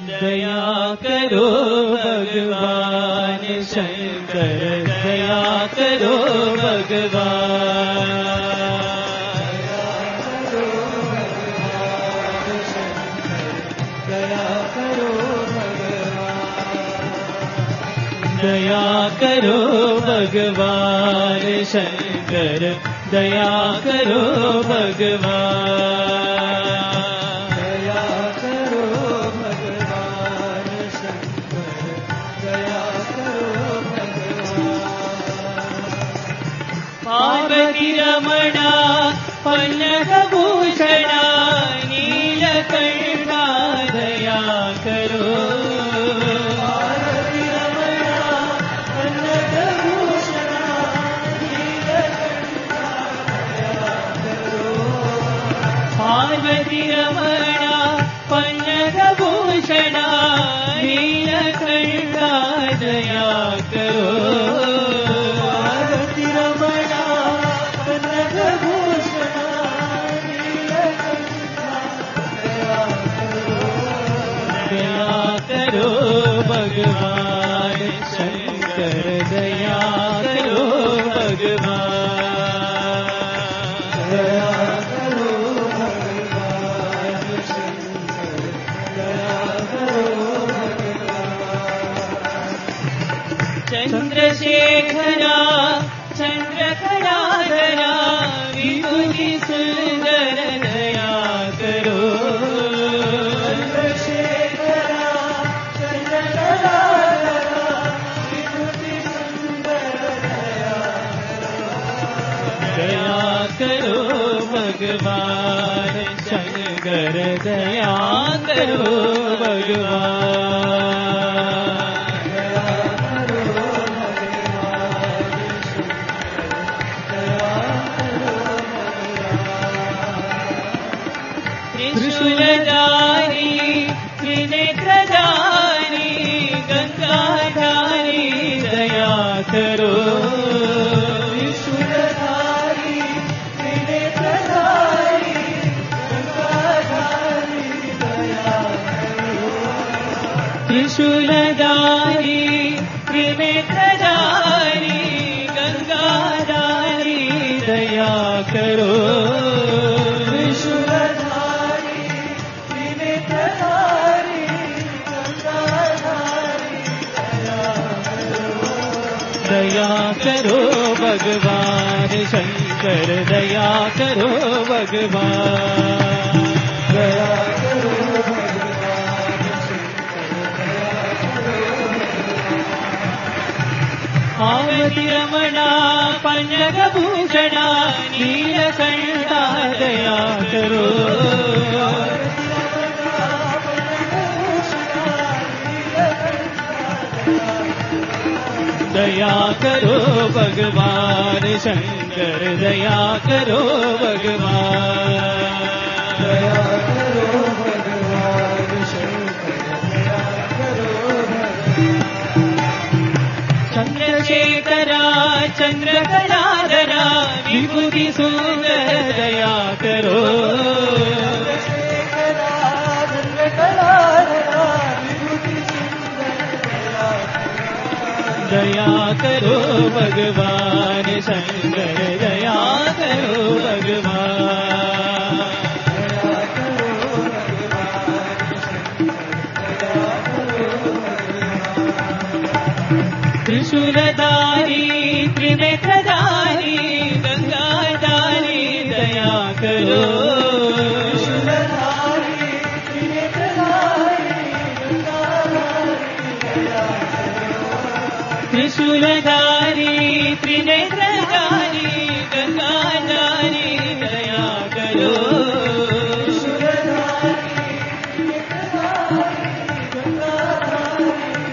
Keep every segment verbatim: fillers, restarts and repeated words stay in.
दया करो भगवान शंकर, दया करो भगवान। दया करो भगवान शंकर, दया करो भगवान। दया करो भगवान शंकर, दया करो भगवान। पार्वती रमणा पल्लवभूषणा नीलकंठा, दया करो। पार्वती रमणा पल्लवभूषणा नीलकंठा, दया करो। पार्वती रमणा पल्लवभूषणा नीलकंठा, दया करो। दया करो भगवान शंकर, दया करो भगवान। दया चंद्रशेखरा चंद्रकलाधरा विभूति सुंदर, दया करो। चंद्रशेखरा चंद्रकलाधरा विभूति सुंदर, दया करो। दया करो भगवान शंकर, दया करो भगवान। त्रिशूलधारी त्रिनेत्रधारी गंगाधारी, दया करो। त्रिशूलधारी त्रिनेत्रधारी गंगाधारी, दया करो। त्रिशूलधारी त्रिनेत्रधारी गंगाधारी, दया करो। दया करो भगवान शंकर, दया करो भगवान। दया करो भगवान शंकर, दया करो भगवान। पार्वती रमणा पल्लवभूषणा नीलकंठा, दया करो। दया करो भगवान शंकर, दया करो भगवान। दया करो भगवान शंकर, दया करो भगवान। चंद्रशेखरा चंद्रकलाधरा विभूति सुंदर, दया करो। चंद्रशेखरा चंद्रकलाधरा विभूति सुंदर, दया करो भगवान शंकर, दया करो भगवान। दया करो भगवान शंकर, दया करो भगवान। त्रिशूलधारी त्रिनेत्रधारी गंगाधारी, दया करो। त्रिशूलधारी त्रिनेत्रधारी गंगाधारी, दया करो। त्रिशूलधारी त्रिनेत्रधारी गंगाधारी, दया करो। त्रिशूलधारी त्रिनेत्रधारी गंगाधारी,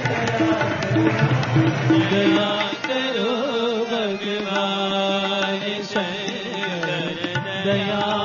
दया करो भगवान शंकर, दया